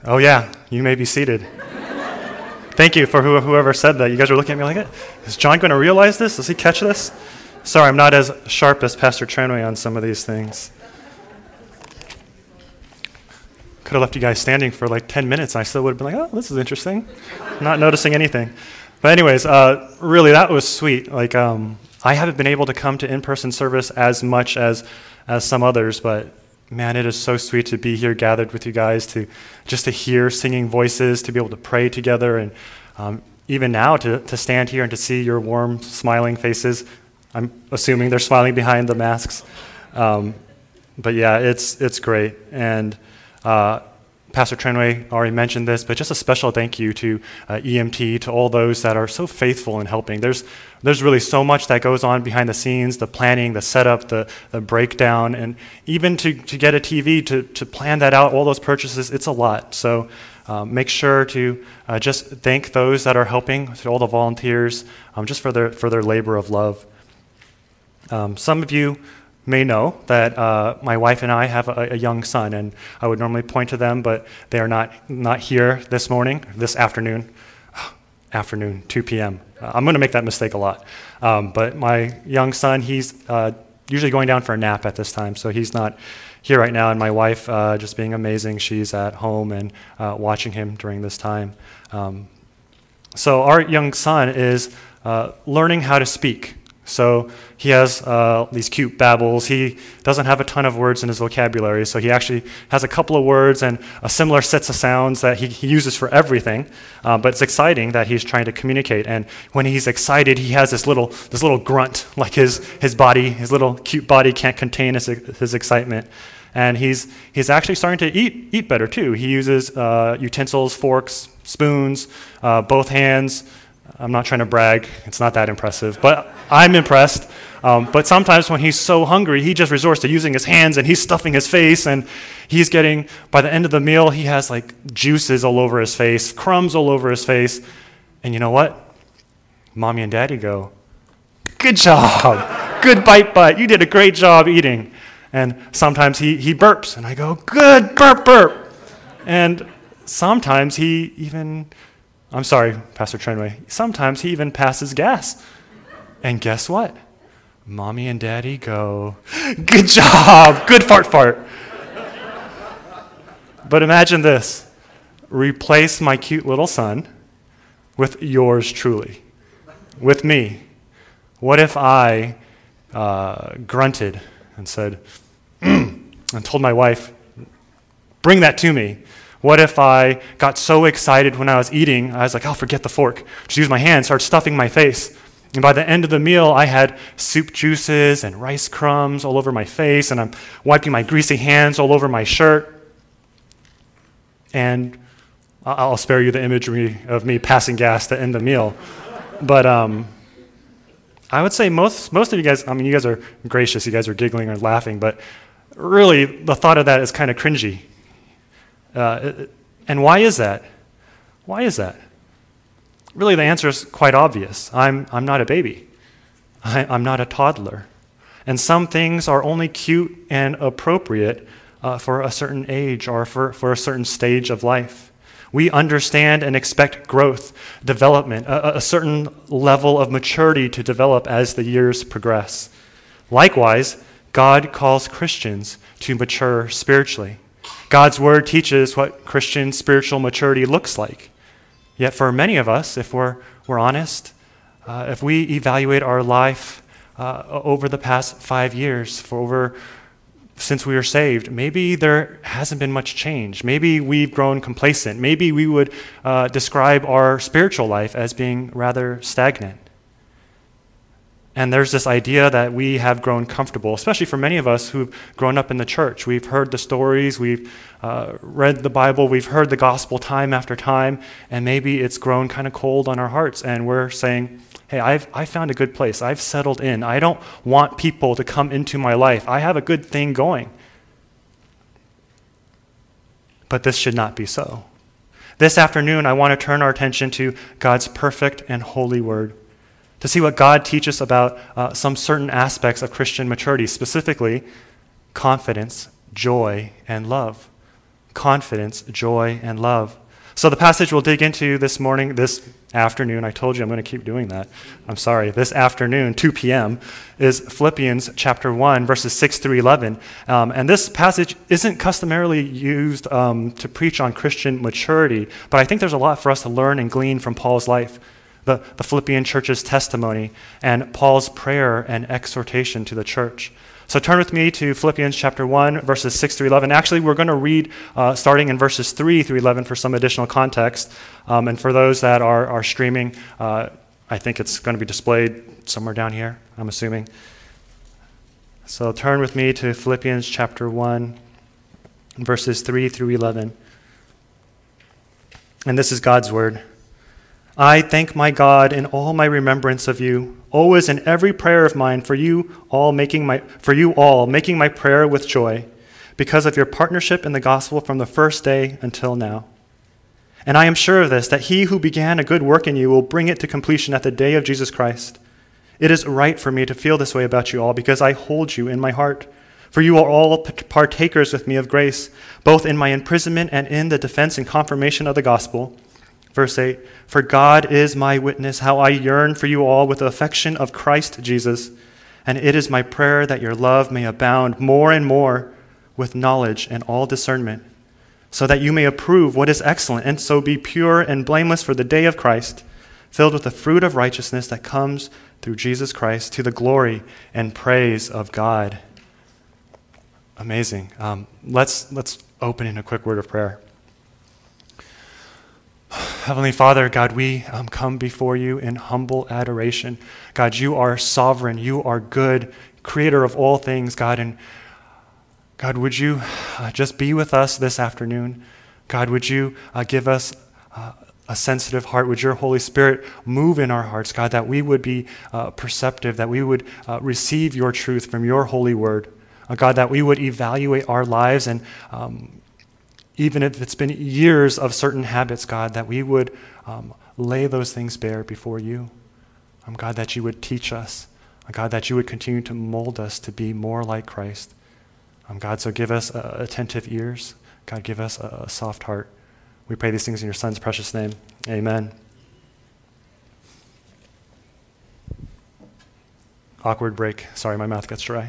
Oh yeah, you may be seated. Thank you for whoever said that. You guys are looking at me like, is John going to realize this? Does he catch this? Sorry, I'm not as sharp as Pastor Trenway on some of these things. Could have left you guys standing for like 10 minutes. I still would have been like, oh, this is interesting. Not noticing anything. But anyways, really, that was sweet. Like, I haven't been able to come to in-person service as much as some others, but man, it is so sweet to be here gathered with you guys, to hear singing voices, to be able to pray together, and even now to stand here and to see your warm, smiling faces. I'm assuming they're smiling behind the masks. But yeah, it's great. And Pastor Trenway already mentioned this, but just a special thank you to EMT, to all those that are so faithful in helping. There's really so much that goes on behind the scenes, the planning, the setup, the breakdown, and even to get a TV, to plan that out, all those purchases, it's a lot. So make sure to just thank those that are helping, to all the volunteers, just for their labor of love. Some of you may know that my wife and I have a young son, and I would normally point to them, but they are not here this afternoon, 2 p.m. I'm going to make that mistake a lot. But my young son, he's usually going down for a nap at this time, so he's not here right now, and my wife, just being amazing, she's at home and watching him during this time. So our young son is learning how to speak. So he has these cute babbles. He doesn't have a ton of words in his vocabulary, so he actually has a couple of words and a similar sets of sounds that he uses for everything. But it's exciting that he's trying to communicate. And when he's excited, he has this little grunt, like his body, his little cute body can't contain his excitement. And he's actually starting to eat better too. He uses utensils, forks, spoons, both hands. I'm not trying to brag. It's not that impressive, but I'm impressed. But sometimes when he's so hungry, he just resorts to using his hands, and he's stuffing his face, and he's getting, by the end of the meal, he has like juices all over his face, crumbs all over his face. And you know what? Mommy and Daddy go, good job. Good bite. You did a great job eating. And sometimes he burps, and I go, good, burp. And sometimes I'm sorry, Pastor Trenway, sometimes he even passes gas. And guess what? Mommy and Daddy go, good job, good fart. But imagine this. Replace my cute little son with yours truly, with me. What if I grunted and said, and told my wife, bring that to me? What if I got so excited when I was eating, I was like, forget the fork. Just use my hand, start stuffing my face. And by the end of the meal, I had soup juices and rice crumbs all over my face, and I'm wiping my greasy hands all over my shirt. And I'll spare you the imagery of me passing gas to end the meal. But I would say most of you guys, you guys are gracious, you guys are giggling or laughing, but really the thought of that is kind of cringy. And why is that? Really, the answer is quite obvious. I'm not a baby. I'm not a toddler. And some things are only cute and appropriate for a certain age or for a certain stage of life. We understand and expect growth, development, a certain level of maturity to develop as the years progress. Likewise, God calls Christians to mature spiritually. God's word teaches what Christian spiritual maturity looks like. Yet for many of us, if we're honest, if we evaluate our life over the past 5 years, since we were saved, maybe there hasn't been much change. Maybe we've grown complacent. Maybe we would describe our spiritual life as being rather stagnant. And there's this idea that we have grown comfortable, especially for many of us who've grown up in the church. We've heard the stories, we've read the Bible, we've heard the gospel time after time, and maybe it's grown kind of cold on our hearts, and we're saying, hey, I found a good place. I've settled in. I don't want people to come into my life. I have a good thing going. But this should not be so. This afternoon, I want to turn our attention to God's perfect and holy word, to see what God teaches about some certain aspects of Christian maturity, specifically confidence, joy, and love. confidence, joy, and love. So the passage we'll dig into this afternoon, I told you I'm going to keep doing that. I'm sorry. This afternoon, 2 p.m., is Philippians chapter 1, verses 6 through 11. And this passage isn't customarily used to preach on Christian maturity, but I think there's a lot for us to learn and glean from Paul's life, the Philippian church's testimony, and Paul's prayer and exhortation to the church. So turn with me to Philippians chapter 1, verses 6 through 11. Actually, we're going to read starting in verses 3 through 11 for some additional context. And for those that are streaming, I think it's going to be displayed somewhere down here, I'm assuming. So turn with me to Philippians chapter 1, verses 3 through 11. And this is God's word. I thank my God in all my remembrance of you, always in every prayer of mine for you all making my prayer with joy, because of your partnership in the gospel from the first day until now. And I am sure of this, that he who began a good work in you will bring it to completion at the day of Jesus Christ. It is right for me to feel this way about you all, because I hold you in my heart. For you are all partakers with me of grace, both in my imprisonment and in the defense and confirmation of the gospel. Verse 8, for God is my witness, how I yearn for you all with the affection of Christ Jesus. And it is my prayer that your love may abound more and more with knowledge and all discernment, so that you may approve what is excellent, and so be pure and blameless for the day of Christ, filled with the fruit of righteousness that comes through Jesus Christ, to the glory and praise of God. Amazing. Let's open in a quick word of prayer. Heavenly Father, God, we come before you in humble adoration. God, you are sovereign. You are good, creator of all things, God. And God, would you just be with us this afternoon? God, would you give us a sensitive heart? Would your Holy Spirit move in our hearts, God, that we would be perceptive, that we would receive your truth from your holy word. God, that we would evaluate our lives, and even if it's been years of certain habits, God, that we would lay those things bare before you. God, that you would teach us. God, that you would continue to mold us to be more like Christ. God, so give us attentive ears. God, give us a soft heart. We pray these things in your Son's precious name. Amen. Awkward break. Sorry, my mouth gets dry.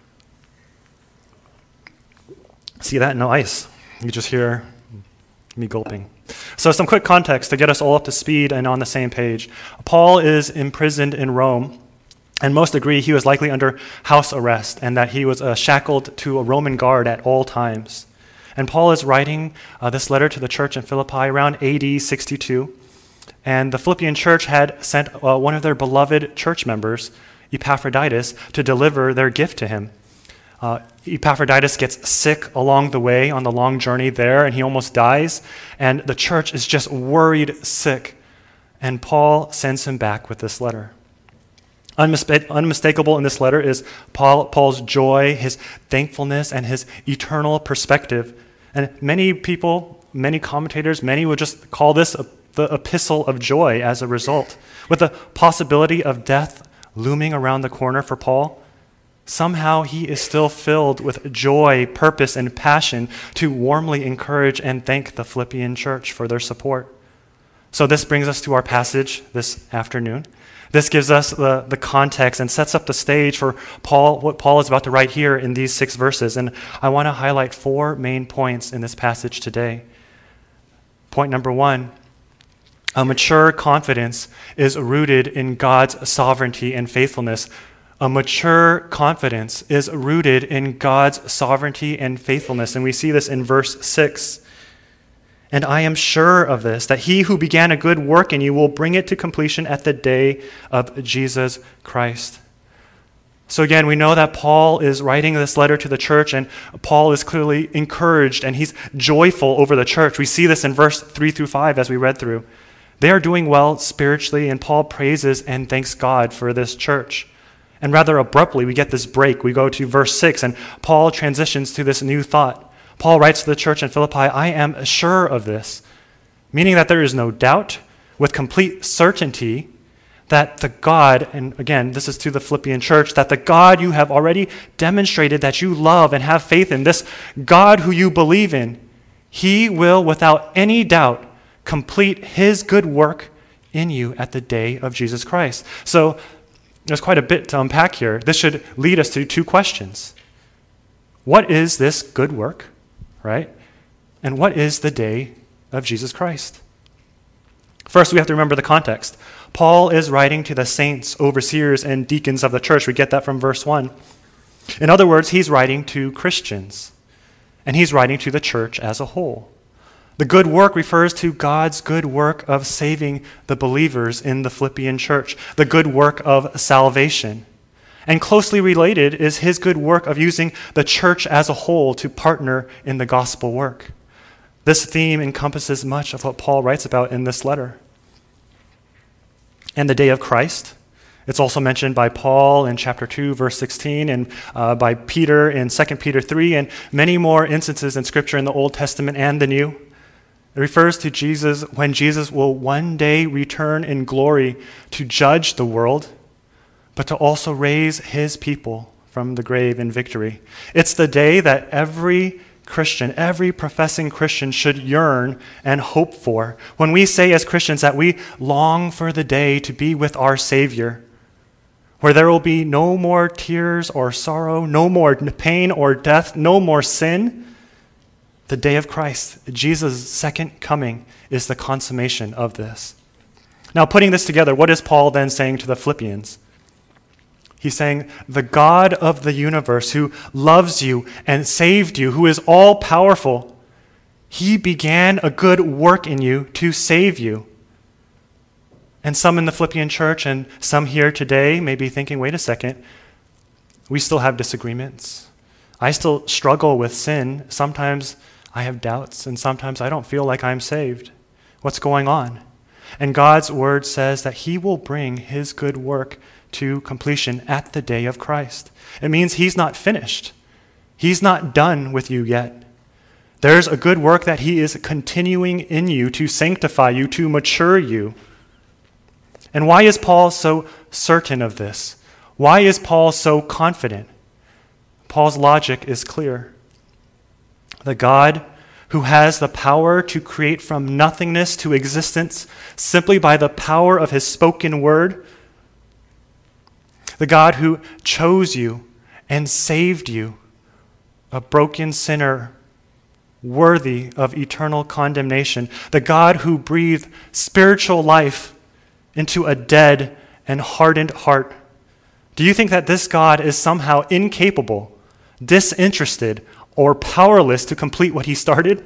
See that? No ice. You just hear me gulping. So some quick context to get us all up to speed and on the same page. Paul is imprisoned in Rome, and most agree he was likely under house arrest and that he was shackled to a Roman guard at all times. And Paul is writing this letter to the church in Philippi around AD 62. And the Philippian church had sent one of their beloved church members, Epaphroditus, to deliver their gift to him. Epaphroditus gets sick along the way on the long journey there, and he almost dies. And the church is just worried sick. And Paul sends him back with this letter. Unmistakable in this letter is Paul's joy, his thankfulness, and his eternal perspective. And many people, many commentators, many would just call this the epistle of joy as a result. With the possibility of death looming around the corner for Paul, somehow he is still filled with joy, purpose, and passion to warmly encourage and thank the Philippian church for their support. So this brings us to our passage this afternoon. This gives us the context and sets up the stage for what Paul is about to write here in these 6 verses. And I want to highlight 4 main points in this passage today. Point number 1, a mature confidence is rooted in God's sovereignty and faithfulness. A mature confidence is rooted in God's sovereignty and faithfulness. And we see this in verse 6. And I am sure of this, that he who began a good work in you will bring it to completion at the day of Jesus Christ. So again, we know that Paul is writing this letter to the church, and Paul is clearly encouraged, and he's joyful over the church. We see this in verse 3 through 5 as we read through. They are doing well spiritually, and Paul praises and thanks God for this church. And rather abruptly, we get this break. We go to verse 6, and Paul transitions to this new thought. Paul writes to the church in Philippi, I am sure of this, meaning that there is no doubt, with complete certainty, that the God, and again, this is to the Philippian church, that the God you have already demonstrated that you love and have faith in, this God who you believe in, He will, without any doubt, complete his good work in you at the day of Jesus Christ. So there's quite a bit to unpack here. This should lead us to two questions. What is this good work, right? And what is the day of Jesus Christ? First, we have to remember the context. Paul is writing to the saints, overseers, and deacons of the church. We get that from verse 1. In other words, he's writing to Christians, and he's writing to the church as a whole. The good work refers to God's good work of saving the believers in the Philippian church, the good work of salvation. And closely related is his good work of using the church as a whole to partner in the gospel work. This theme encompasses much of what Paul writes about in this letter. And the day of Christ, it's also mentioned by Paul in chapter 2, verse 16, and by Peter in 2 Peter 3, and many more instances in Scripture in the Old Testament and the New. It refers to Jesus when Jesus will one day return in glory to judge the world, but to also raise his people from the grave in victory. It's the day that every Christian, every professing Christian should yearn and hope for. When we say as Christians that we long for the day to be with our Savior, where there will be no more tears or sorrow, no more pain or death, no more sin, the day of Christ, Jesus' second coming, is the consummation of this. Now, putting this together, what is Paul then saying to the Philippians? He's saying, the God of the universe who loves you and saved you, who is all-powerful, he began a good work in you to save you. And some in the Philippian church and some here today may be thinking, wait a second, we still have disagreements. I still struggle with sin. Sometimes I have doubts, and sometimes I don't feel like I'm saved. What's going on? And God's word says that he will bring his good work to completion at the day of Christ. It means he's not finished. He's not done with you yet. There's a good work that he is continuing in you to sanctify you, to mature you. And why is Paul so certain of this? Why is Paul so confident? Paul's logic is clear. The God who has the power to create from nothingness to existence simply by the power of his spoken word, the God who chose you and saved you, a broken sinner worthy of eternal condemnation, the God who breathed spiritual life into a dead and hardened heart. Do you think that this God is somehow incapable, disinterested, or powerless to complete what he started?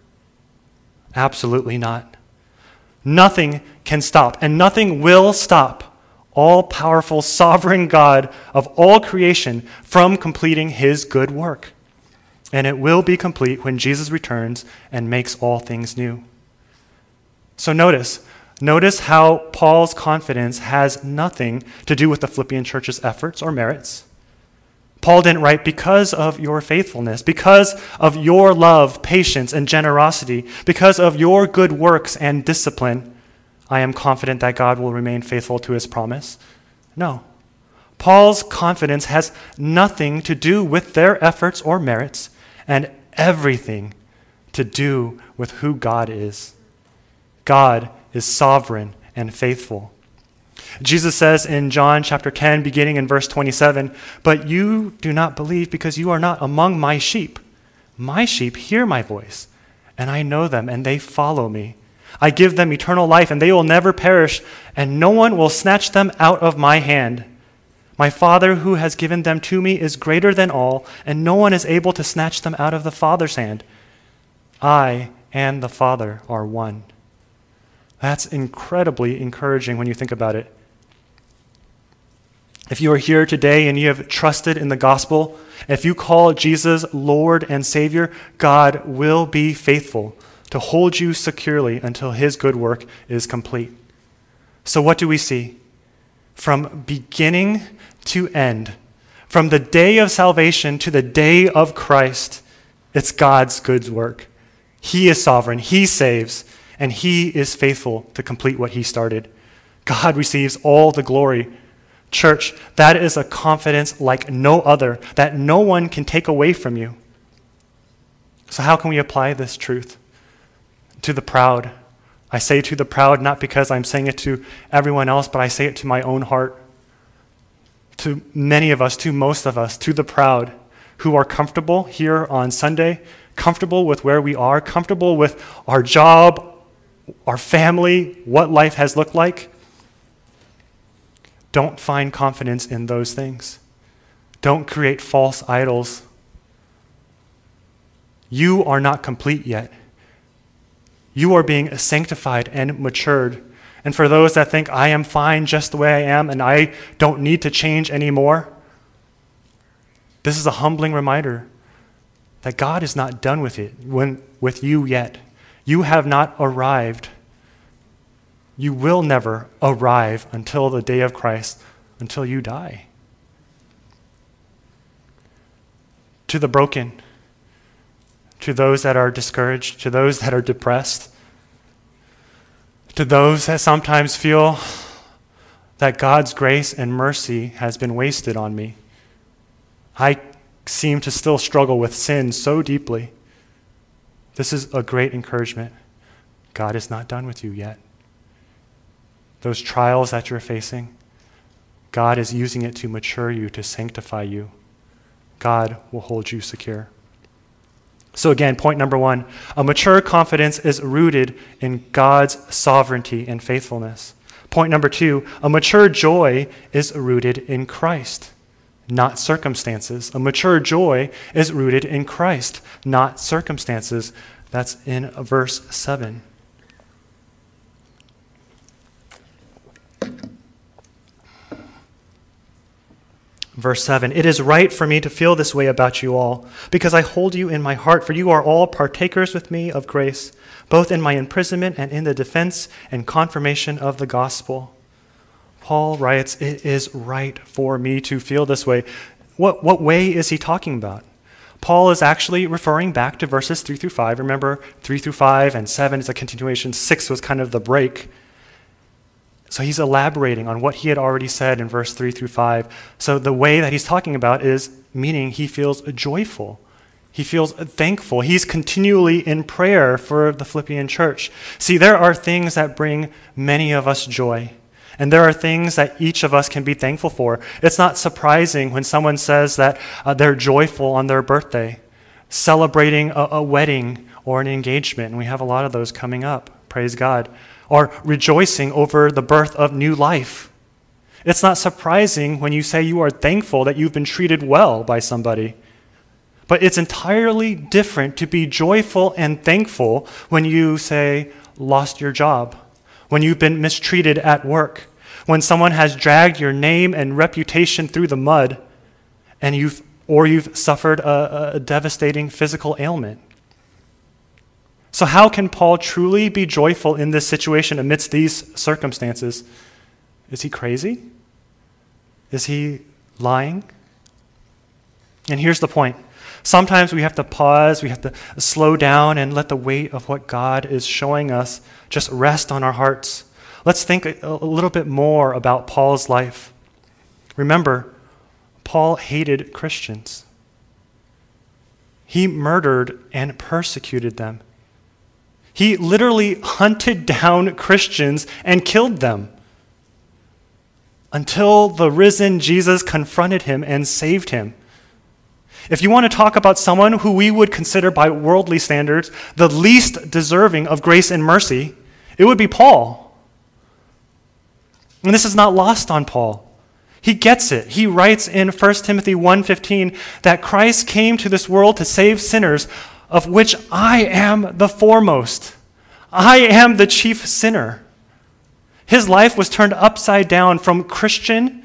Absolutely not. Nothing can stop, and nothing will stop all-powerful, sovereign God of all creation from completing his good work. And it will be complete when Jesus returns and makes all things new. So notice how Paul's confidence has nothing to do with the Philippian church's efforts or merits. Paul didn't write, because of your faithfulness, because of your love, patience, and generosity, because of your good works and discipline, I am confident that God will remain faithful to his promise. No. Paul's confidence has nothing to do with their efforts or merits, and everything to do with who God is. God is sovereign and faithful. Jesus says in John chapter 10, beginning in verse 27, "But you do not believe because you are not among my sheep. My sheep hear my voice, and I know them, and they follow me. I give them eternal life, and they will never perish, and no one will snatch them out of my hand. My Father who has given them to me is greater than all, and no one is able to snatch them out of the Father's hand. I and the Father are one." That's incredibly encouraging when you think about it. If you are here today and you have trusted in the gospel, if you call Jesus Lord and Savior, God will be faithful to hold you securely until his good work is complete. So what do we see? From beginning to end, from the day of salvation to the day of Christ, it's God's good work. He is sovereign, he saves, and he is faithful to complete what he started. God receives all the glory. Church, that is a confidence like no other that no one can take away from you. So how can we apply this truth to the proud? I say to the proud not because I'm saying it to everyone else, but I say it to my own heart. To many of us, to most of us, to the proud who are comfortable here on Sunday, comfortable with where we are, comfortable with our job, our family, what life has looked like. Don't find confidence in those things. Don't create false idols. You are not complete yet. You are being sanctified and matured. And for those that think, I am fine just the way I am and I don't need to change anymore, this is a humbling reminder that God is not done with you yet. You have not arrived. You will never arrive until the day of Christ, until you die. To the broken, to those that are discouraged, to those that are depressed, to those that sometimes feel that God's grace and mercy has been wasted on me. I seem to still struggle with sin so deeply. This is a great encouragement. God is not done with you yet. Those trials that you're facing, God is using it to mature you, to sanctify you. God will hold you secure. So again, point number 1, a mature confidence is rooted in God's sovereignty and faithfulness. Point number 2, a mature joy is rooted in Christ, not circumstances. A mature joy is rooted in Christ, not circumstances. That's in verse 7. Verse 7, it is right for me to feel this way about you all, because I hold you in my heart, for you are all partakers with me of grace, both in my imprisonment and in the defense and confirmation of the gospel. Paul writes, it is right for me to feel this way. What way is he talking about? Paul is actually referring back to verses 3 through 5. Remember, 3 through 5 and 7 is a continuation. 6 was kind of the break. So he's elaborating on what he had already said in verse 3 through 5. So the way that he's talking about is meaning he feels joyful. He feels thankful. He's continually in prayer for the Philippian church. See, there are things that bring many of us joy. And there are things that each of us can be thankful for. It's not surprising when someone says that they're joyful on their birthday, celebrating a wedding or an engagement. And we have a lot of those coming up. Praise God. Or rejoicing over the birth of new life. It's not surprising when you say you are thankful that you've been treated well by somebody. But it's entirely different to be joyful and thankful when you, say, lost your job, when you've been mistreated at work, when someone has dragged your name and reputation through the mud, and you've suffered a devastating physical ailment. So how can Paul truly be joyful in this situation amidst these circumstances? Is he crazy? Is he lying? And here's the point. Sometimes we have to pause, we have to slow down and let the weight of what God is showing us just rest on our hearts. Let's think a little bit more about Paul's life. Remember, Paul hated Christians. He murdered and persecuted them. He literally hunted down Christians and killed them until the risen Jesus confronted him and saved him. If you want to talk about someone who we would consider by worldly standards the least deserving of grace and mercy, it would be Paul. And this is not lost on Paul. He gets it. He writes in 1 Timothy 1:15 that Christ came to this world to save sinners, of which I am the foremost. I am the chief sinner. His life was turned upside down from Christian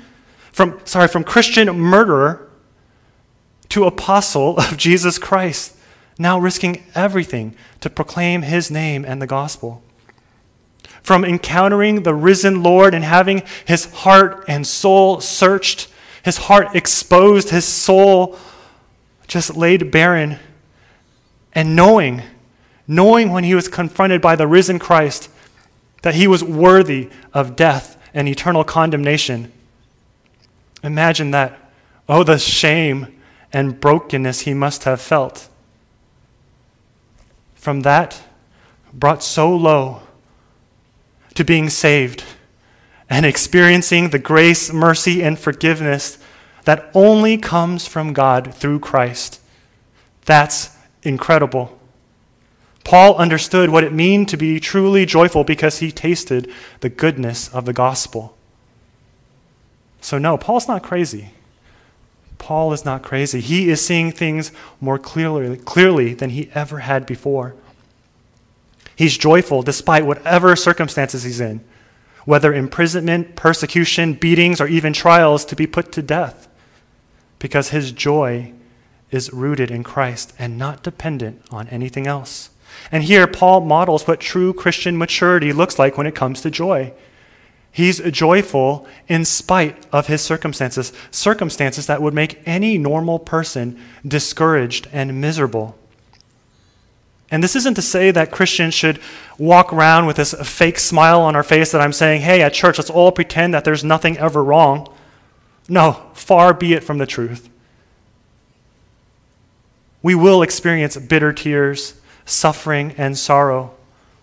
murderer to apostle of Jesus Christ, now risking everything to proclaim his name and the gospel. From encountering the risen Lord and having his heart and soul searched, his heart exposed, his soul just laid barren, and knowing when he was confronted by the risen Christ that he was worthy of death and eternal condemnation. Imagine that. Oh, the shame and brokenness he must have felt. from that brought so low to being saved and experiencing the grace, mercy, and forgiveness that only comes from God through Christ. That's incredible. Paul understood what it meant to be truly joyful because he tasted the goodness of the gospel. So no, Paul's not crazy. Paul is not crazy. He is seeing things more clearly than he ever had before. He's joyful despite whatever circumstances he's in, whether imprisonment, persecution, beatings, or even trials to be put to death, because his joy is rooted in Christ and not dependent on anything else. And here, Paul models what true Christian maturity looks like when it comes to joy. He's joyful in spite of his circumstances that would make any normal person discouraged and miserable. And this isn't to say that Christians should walk around with this fake smile on our face that I'm saying, hey, at church, let's all pretend that there's nothing ever wrong. No, far be it from the truth. We will experience bitter tears, suffering, and sorrow.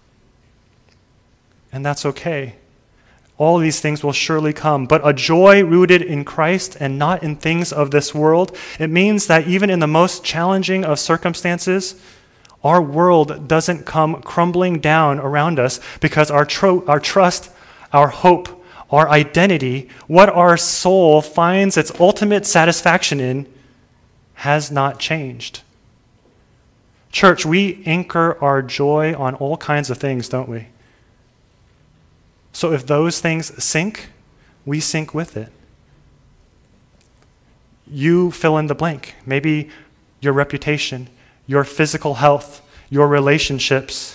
And that's okay. All of these things will surely come. But a joy rooted in Christ and not in things of this world, it means that even in the most challenging of circumstances, our world doesn't come crumbling down around us because our trust, our hope, our identity, what our soul finds its ultimate satisfaction in, has not changed. Church, we anchor our joy on all kinds of things, don't we? So if those things sink, we sink with it. You fill in the blank. Maybe your reputation, your physical health, your relationships.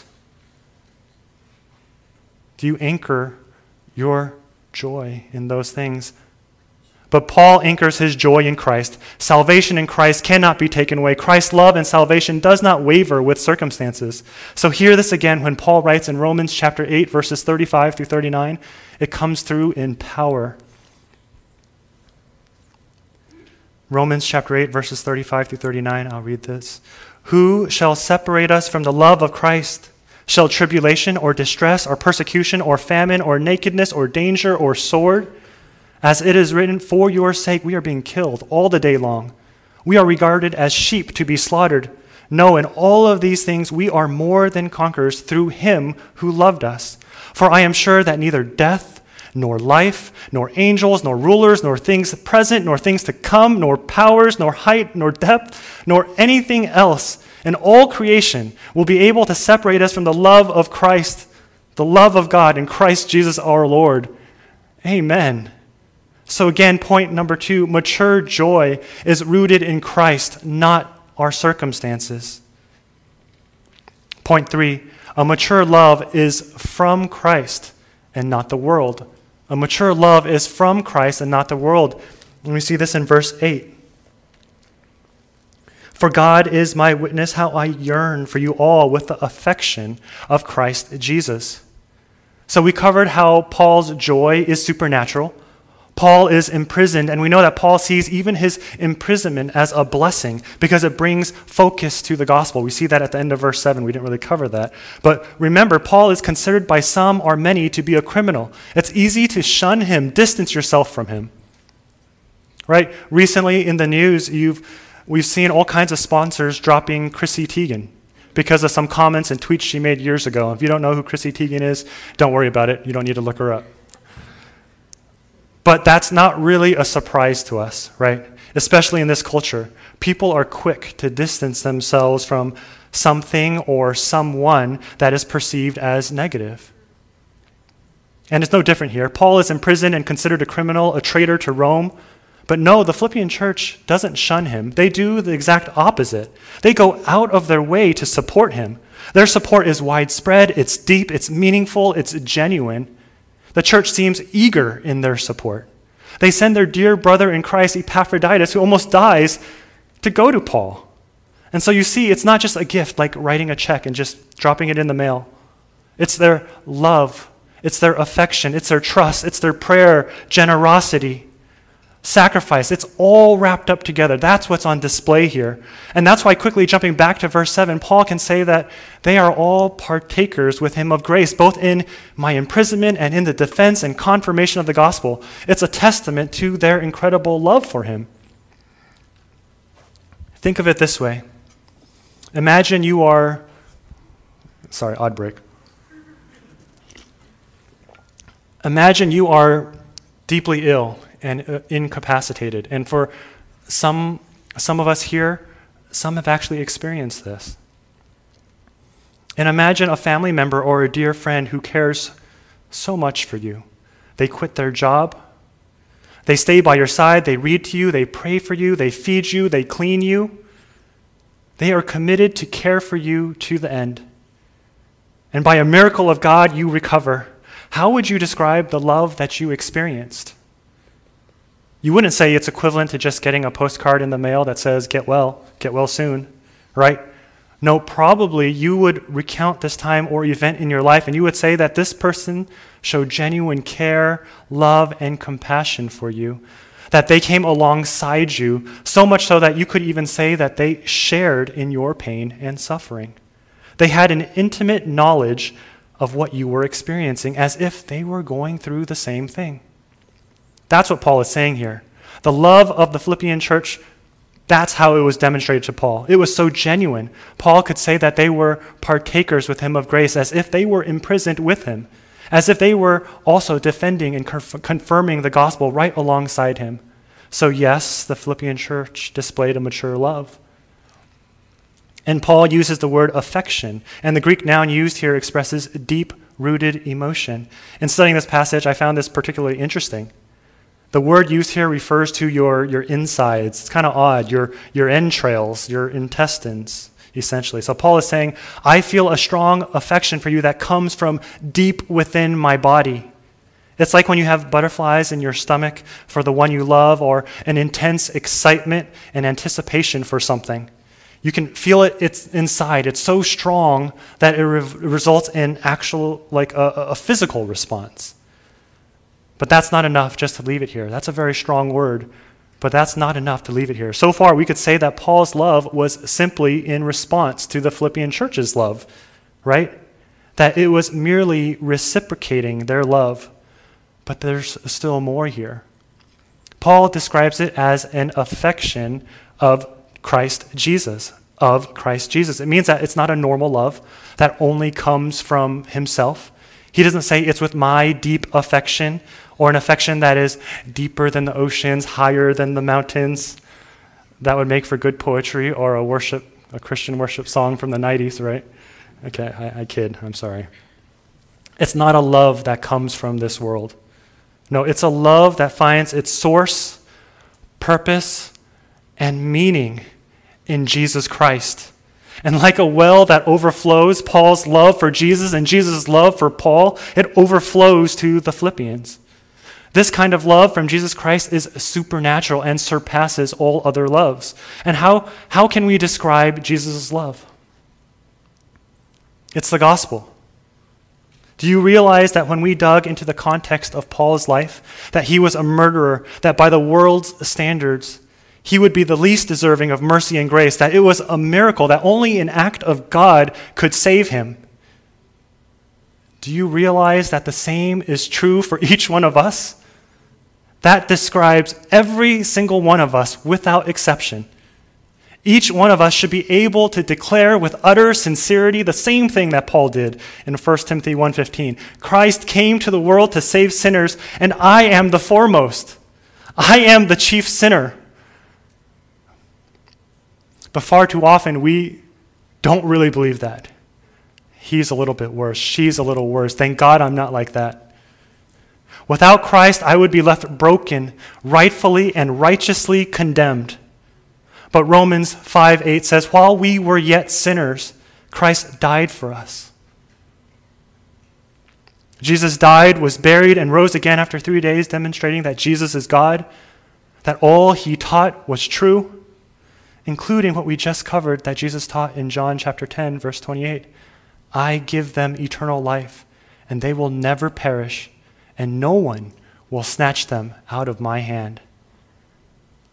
Do you anchor your joy in those things? But Paul anchors his joy in Christ. Salvation in Christ cannot be taken away. Christ's love and salvation does not waver with circumstances. So hear this again when Paul writes in Romans chapter 8, verses 35 through 39. It comes through in power. Romans chapter 8, verses 35 through 39. I'll read this. Who shall separate us from the love of Christ? Shall tribulation or distress or persecution or famine or nakedness or danger or sword? As it is written, for your sake we are being killed all the day long. We are regarded as sheep to be slaughtered. No, in all of these things we are more than conquerors through him who loved us. For I am sure that neither death, nor life, nor angels, nor rulers, nor things present, nor things to come, nor powers, nor height, nor depth, nor anything else in all creation will be able to separate us from the love of Christ, the love of God in Christ Jesus our Lord. Amen. So again, point number 2, mature joy is rooted in Christ, not our circumstances. Point 3, a mature love is from Christ and not the world. A mature love is from Christ and not the world. And we see this in verse 8. For God is my witness how I yearn for you all with the affection of Christ Jesus. So we covered how Paul's joy is supernatural. Paul is imprisoned, and we know that Paul sees even his imprisonment as a blessing because it brings focus to the gospel. We see that at the end of verse 7. We didn't really cover that. But remember, Paul is considered by some or many to be a criminal. It's easy to shun him, distance yourself from him. Right? Recently in the news, we've seen all kinds of sponsors dropping Chrissy Teigen because of some comments and tweets she made years ago. If you don't know who Chrissy Teigen is, don't worry about it. You don't need to look her up. But that's not really a surprise to us, right? Especially in this culture. People are quick to distance themselves from something or someone that is perceived as negative. And it's no different here. Paul is imprisoned and considered a criminal, a traitor to Rome. But no, the Philippian church doesn't shun him. They do the exact opposite. They go out of their way to support him. Their support is widespread, it's deep, it's meaningful, it's genuine. The church seems eager in their support. They send their dear brother in Christ, Epaphroditus, who almost dies, to go to Paul. And so you see, it's not just a gift like writing a check and just dropping it in the mail. It's their love, it's their affection, it's their trust, it's their prayer, generosity. sacrifice. It's all wrapped up together. That's what's on display here. And that's why, quickly jumping back to verse 7, Paul can say that they are all partakers with him of grace, both in my imprisonment and in the defense and confirmation of the gospel. It's a testament to their incredible love for him. Think of it this way. Imagine you are, odd break. Imagine you are deeply ill and incapacitated. And for some of us here, some have actually experienced this. And imagine a family member or a dear friend who cares so much for you. They quit their job. They stay by your side. They read to you. They pray for you. They feed you. They clean you. They are committed to care for you to the end. And by a miracle of God, you recover. How would you describe the love that you experienced? You wouldn't say it's equivalent to just getting a postcard in the mail that says, get well soon, right? No, probably you would recount this time or event in your life and you would say that this person showed genuine care, love, and compassion for you, that they came alongside you, so much so that you could even say that they shared in your pain and suffering. They had an intimate knowledge of what you were experiencing as if they were going through the same thing. That's what Paul is saying here. The love of the Philippian church, that's how it was demonstrated to Paul. It was so genuine. Paul could say that they were partakers with him of grace as if they were imprisoned with him, as if they were also defending and confirming the gospel right alongside him. So yes, the Philippian church displayed a mature love. And Paul uses the word affection, and the Greek noun used here expresses deep-rooted emotion. In studying this passage, I found this particularly interesting. The word used here refers to your insides. It's kind of odd, your entrails, your intestines, essentially. So Paul is saying, I feel a strong affection for you that comes from deep within my body. It's like when you have butterflies in your stomach for the one you love, or an intense excitement and anticipation for something. You can feel it's inside. It's so strong that it results in actual, like a physical response. But that's not enough just to leave it here. That's a very strong word, but that's not enough to leave it here. So far, we could say that Paul's love was simply in response to the Philippian church's love, right? That it was merely reciprocating their love. But there's still more here. Paul describes it as an affection of Christ Jesus. It means that it's not a normal love that only comes from himself. He doesn't say it's with my deep affection, or an affection that is deeper than the oceans, higher than the mountains. That would make for good poetry or a Christian worship song from the 90s, right? Okay, I kid. I'm sorry. It's not a love that comes from this world. No, it's a love that finds its source, purpose, and meaning in Jesus Christ. And like a well that overflows, Paul's love for Jesus and Jesus' love for Paul, it overflows to the Philippians. This kind of love from Jesus Christ is supernatural and surpasses all other loves. And how can we describe Jesus' love? It's the gospel. Do you realize that when we dug into the context of Paul's life, that he was a murderer, that by the world's standards, he would be the least deserving of mercy and grace, that it was a miracle, that only an act of God could save him? Do you realize that the same is true for each one of us? That describes every single one of us without exception. Each one of us should be able to declare with utter sincerity the same thing that Paul did in 1 Timothy 1:15. Christ came to the world to save sinners, and I am the foremost. I am the chief sinner. But far too often, we don't really believe that. He's a little bit worse. She's a little worse. Thank God I'm not like that. Without Christ, I would be left broken, rightfully and righteously condemned. But Romans 5:8 says, while we were yet sinners, Christ died for us. Jesus died, was buried, and rose again after 3 days, demonstrating that Jesus is God, that all he taught was true, including what we just covered that Jesus taught in John chapter 10, verse 28. I give them eternal life, and they will never perish, and no one will snatch them out of my hand.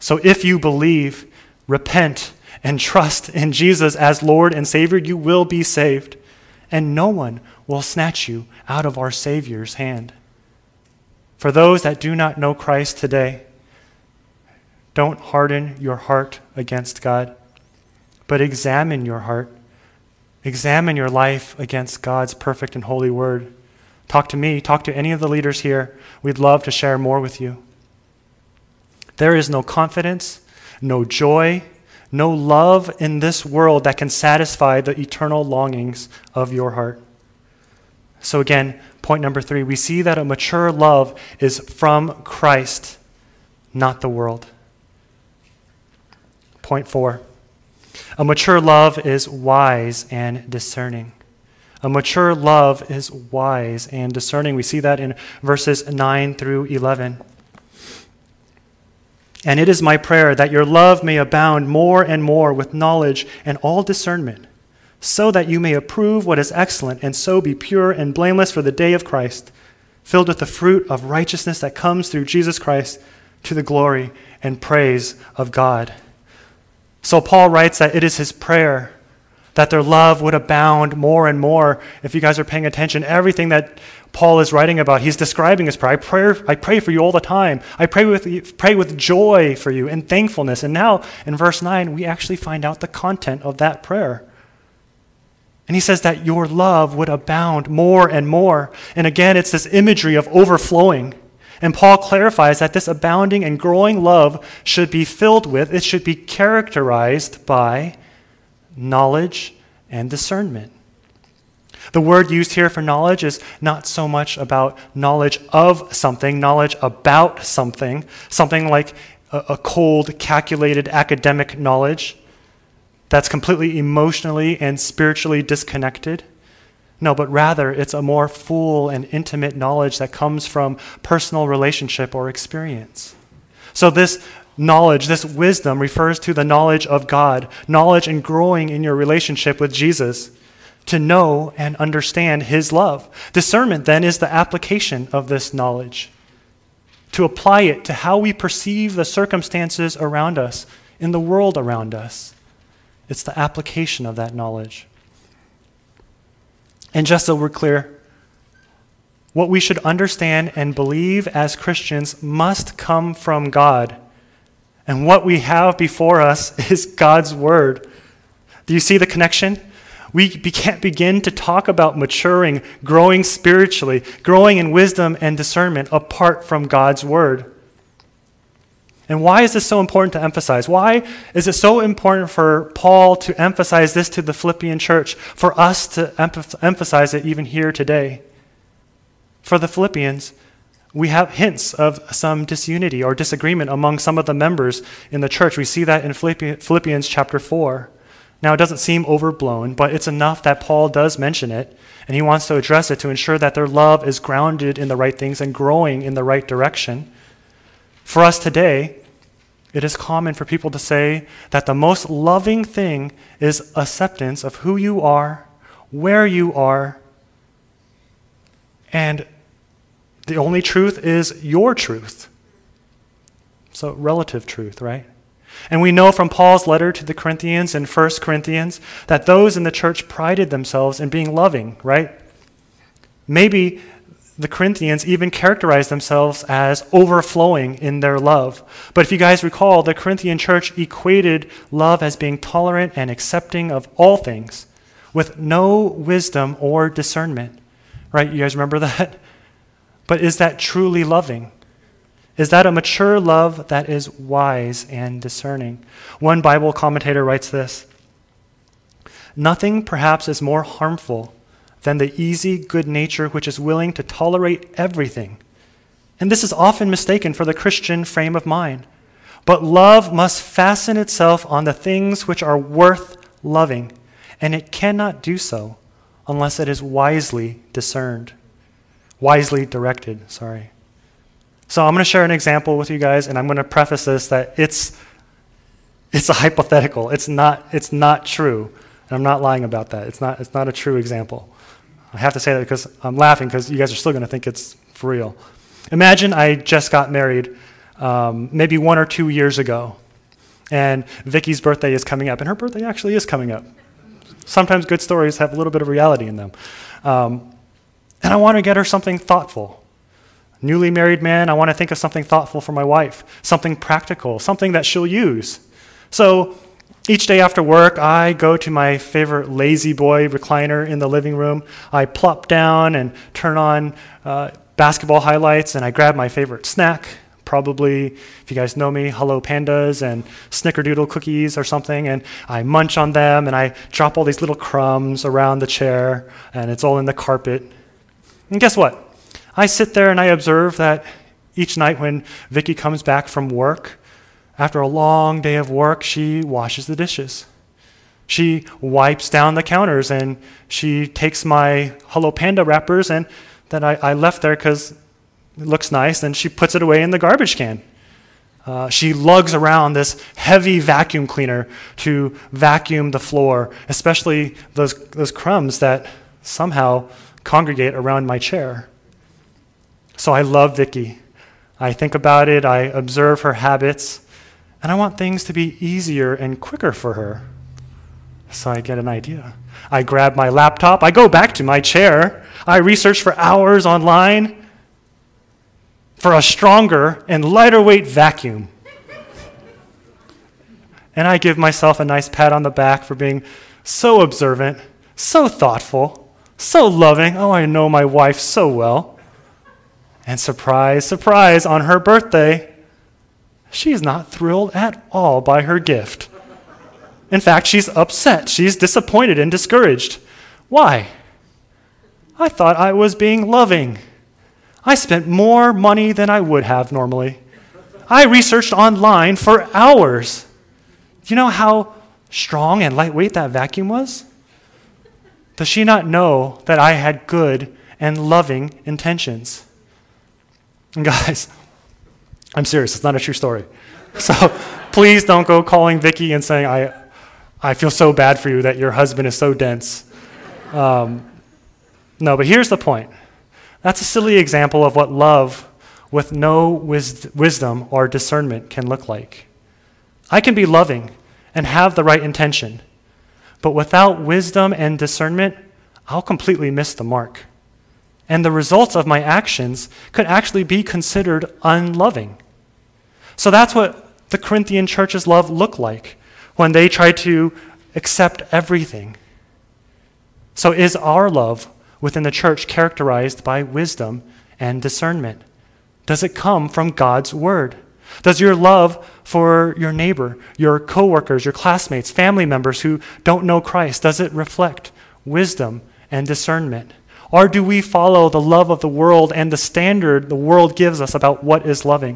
So if you believe, repent, and trust in Jesus as Lord and Savior, you will be saved, and no one will snatch you out of our Savior's hand. For those that do not know Christ today, don't harden your heart against God, but examine your heart. Examine your life against God's perfect and holy word. Talk to me, talk to any of the leaders here. We'd love to share more with you. There is no confidence, no joy, no love in this world that can satisfy the eternal longings of your heart. So again, point number 3, we see that a mature love is from Christ, not the world. Point 4, a mature love is wise and discerning. A mature love is wise and discerning. We see that in verses 9 through 11. And it is my prayer that your love may abound more and more with knowledge and all discernment, so that you may approve what is excellent and so be pure and blameless for the day of Christ, filled with the fruit of righteousness that comes through Jesus Christ to the glory and praise of God. So Paul writes that it is his prayer that their love would abound more and more. If you guys are paying attention, everything that Paul is writing about, he's describing his prayer. I pray for you all the time. I pray with joy for you and thankfulness. And now in verse 9, we actually find out the content of that prayer. And he says that your love would abound more and more. And again, it's this imagery of overflowing. And Paul clarifies that this abounding and growing love should be filled with, it should be characterized by knowledge and discernment. The word used here for knowledge is not so much about knowledge of something, knowledge about something like a cold, calculated academic knowledge that's completely emotionally and spiritually disconnected. No, but rather it's a more full and intimate knowledge that comes from personal relationship or experience. So this knowledge, this wisdom refers to the knowledge of God, knowledge and growing in your relationship with Jesus, to know and understand his love. Discernment then is the application of this knowledge, to apply it to how we perceive the circumstances around us, in the world around us. It's the application of that knowledge. And just so we're clear, what we should understand and believe as Christians must come from God. And what we have before us is God's word. Do you see the connection? We can't begin to talk about maturing, growing spiritually, growing in wisdom and discernment apart from God's word. And why is this so important to emphasize? Why is it so important for Paul to emphasize this to the Philippian church, for us to emphasize it even here today? For the Philippians, we have hints of some disunity or disagreement among some of the members in the church. We see that in Philippians chapter 4. Now, it doesn't seem overblown, but it's enough that Paul does mention it, and he wants to address it to ensure that their love is grounded in the right things and growing in the right direction. For us today, it is common for people to say that the most loving thing is acceptance of who you are, where you are, and the only truth is your truth. So, relative truth, right? And we know from Paul's letter to the Corinthians in 1 Corinthians that those in the church prided themselves in being loving, right? Maybe the Corinthians even characterized themselves as overflowing in their love. But if you guys recall, the Corinthian church equated love as being tolerant and accepting of all things with no wisdom or discernment, right? You guys remember that? But is that truly loving? Is that a mature love that is wise and discerning? One Bible commentator writes this: "Nothing perhaps is more harmful than the easy good nature which is willing to tolerate everything. And this is often mistaken for the Christian frame of mind. But love must fasten itself on the things which are worth loving, and it cannot do so unless it is wisely discerned." Wisely directed, sorry. So I'm going to share an example with you guys, and I'm going to preface this that it's a hypothetical. It's not true. And I'm not lying about that. It's not a true example. I have to say that because I'm laughing because you guys are still going to think it's for real. Imagine I just got married maybe 1 or 2 years ago. And Vicky's birthday is coming up, and her birthday actually is coming up. Sometimes good stories have a little bit of reality in them. And I want to get her something thoughtful. Newly married man, I want to think of something thoughtful for my wife, something practical, something that she'll use. So each day after work, I go to my favorite lazy boy recliner in the living room. I plop down and turn on basketball highlights, and I grab my favorite snack, probably, if you guys know me, Hello Pandas and Snickerdoodle cookies or something, and I munch on them, and I drop all these little crumbs around the chair, and it's all in the carpet. And guess what? I sit there and I observe that each night when Vicky comes back from work, after a long day of work, she washes the dishes. She wipes down the counters, and she takes my Hello Panda wrappers and that I left there because it looks nice, and she puts it away in the garbage can. She lugs around this heavy vacuum cleaner to vacuum the floor, especially those crumbs that somehow congregate around my chair. So I love Vicky. I think about it, I observe her habits, and I want things to be easier and quicker for her. So I get an idea. I grab my laptop, I go back to my chair, I research for hours online for a stronger and lighter weight vacuum. And I give myself a nice pat on the back for being so observant, so thoughtful, so loving. Oh, I know my wife so well. And surprise, surprise, on her birthday, she's not thrilled at all by her gift. In fact, she's upset. She's disappointed and discouraged. Why? I thought I was being loving. I spent more money than I would have normally. I researched online for hours. Do you know how strong and lightweight that vacuum was? Does she not know that I had good and loving intentions? And guys, I'm serious. It's not a true story. So please don't go calling Vicky and saying, I feel so bad for you that your husband is so dense. No, but here's the point. That's a silly example of what love with no wisdom or discernment can look like. I can be loving and have the right intention, but without wisdom and discernment, I'll completely miss the mark. And the results of my actions could actually be considered unloving. So that's what the Corinthian church's love looked like when they tried to accept everything. So is our love within the church characterized by wisdom and discernment? Does it come from God's word? Does your love for your neighbor, your coworkers, your classmates, family members who don't know Christ, does it reflect wisdom and discernment? Or do we follow the love of the world and the standard the world gives us about what is loving?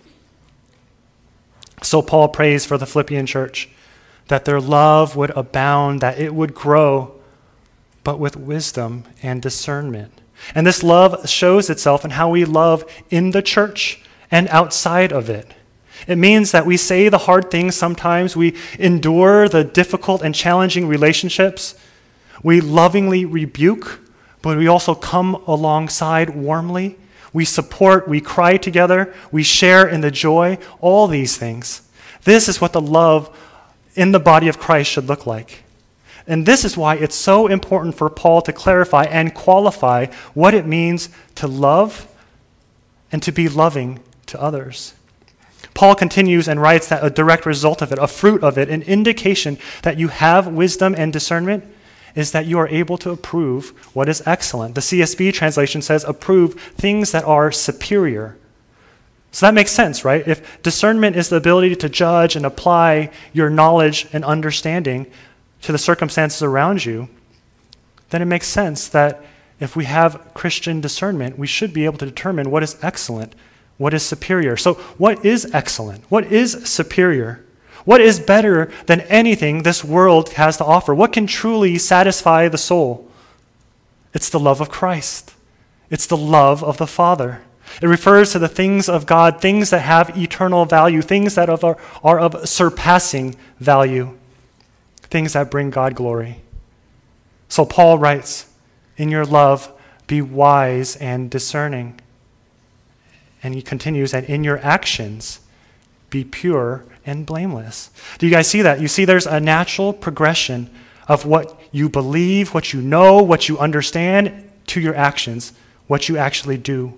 So Paul prays for the Philippian church that their love would abound, that it would grow, but with wisdom and discernment. And this love shows itself in how we love in the church and outside of it. It means that we say the hard things sometimes, we endure the difficult and challenging relationships, we lovingly rebuke, but we also come alongside warmly, we support, we cry together, we share in the joy, all these things. This is what the love in the body of Christ should look like. And this is why it's so important for Paul to clarify and qualify what it means to love and to be loving to others. Paul continues and writes that a direct result of it, a fruit of it, an indication that you have wisdom and discernment is that you are able to approve what is excellent. The CSB translation says approve things that are superior. So that makes sense, right? If discernment is the ability to judge and apply your knowledge and understanding to the circumstances around you, then it makes sense that if we have Christian discernment, we should be able to determine what is excellent, what is superior. So what is excellent? What is superior? What is better than anything this world has to offer? What can truly satisfy the soul? It's the love of Christ. It's the love of the Father. It refers to the things of God, things that have eternal value, things that are of surpassing value, things that bring God glory. So Paul writes, in your love, be wise and discerning. And he continues, and in your actions, be pure and blameless. Do you guys see that? You see there's a natural progression of what you believe, what you know, what you understand, to your actions, what you actually do.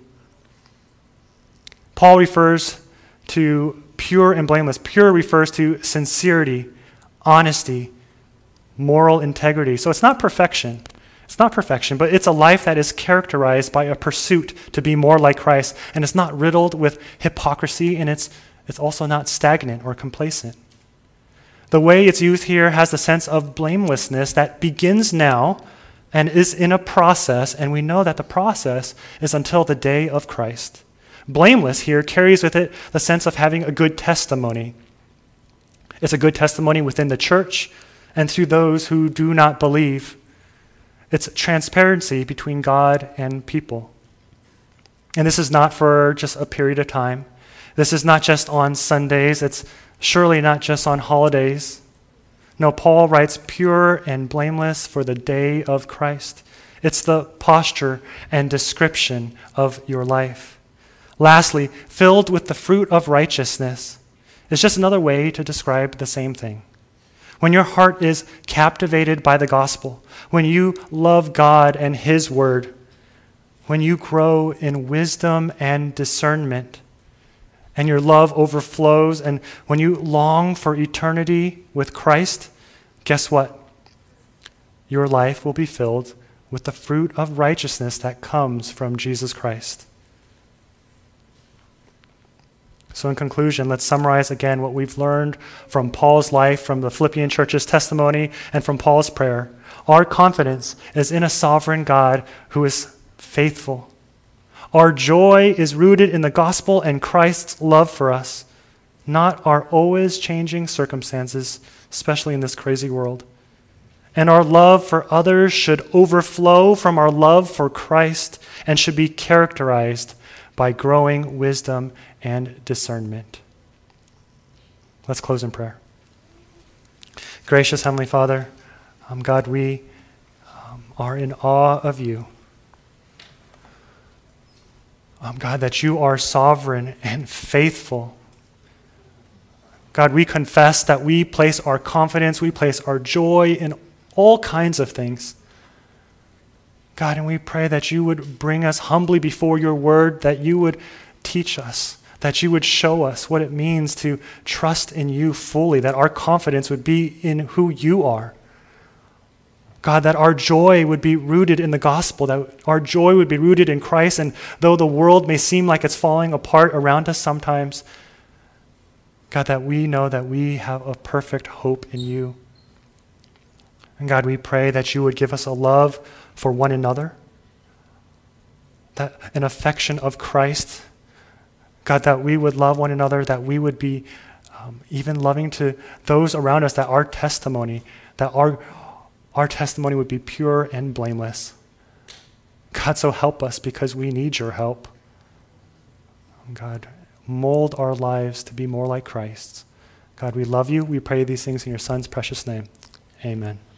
Paul refers to pure and blameless. Pure refers to sincerity, honesty, moral integrity. So it's not perfection. It's not perfection, but it's a life that is characterized by a pursuit to be more like Christ, and it's not riddled with hypocrisy, and it's also not stagnant or complacent. The way it's used here has the sense of blamelessness that begins now and is in a process, and we know that the process is until the day of Christ. Blameless here carries with it the sense of having a good testimony. It's a good testimony within the church and through those who do not believe. It's transparency between God and people. And this is not for just a period of time. This is not just on Sundays. It's surely not just on holidays. No, Paul writes pure and blameless for the day of Christ. It's the posture and description of your life. Lastly, filled with the fruit of righteousness is just another way to describe the same thing. When your heart is captivated by the gospel, when you love God and his word, when you grow in wisdom and discernment, and your love overflows, and when you long for eternity with Christ, guess what? Your life will be filled with the fruit of righteousness that comes from Jesus Christ. So in conclusion, let's summarize again what we've learned from Paul's life, from the Philippian church's testimony, and from Paul's prayer. Our confidence is in a sovereign God who is faithful. Our joy is rooted in the gospel and Christ's love for us, not our always changing circumstances, especially in this crazy world. And our love for others should overflow from our love for Christ and should be characterized by growing wisdom and discernment. Let's close in prayer. Gracious Heavenly Father, God, we are in awe of you. God, that you are sovereign and faithful. God, we confess that we place our confidence, we place our joy in all kinds of things. God, and we pray that you would bring us humbly before your word, that you would teach us, that you would show us what it means to trust in you fully, that our confidence would be in who you are. God, that our joy would be rooted in the gospel, that our joy would be rooted in Christ, and though the world may seem like it's falling apart around us sometimes, God, that we know that we have a perfect hope in you. And God, we pray that you would give us a love for one another, that an affection of Christ. God, that we would love one another, that we would be even loving to those around us, that our testimony would be pure and blameless. God, so help us because we need your help. God, mold our lives to be more like Christ's. God, we love you. We pray these things in your Son's precious name. Amen.